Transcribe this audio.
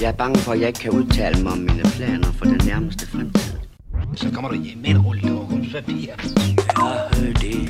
Jeg er bange for, at jeg ikke kan udtale mig om mine planer for den nærmeste fremtid. Så kommer du hjem med en rulle dokumspapir. Jeg hørte det.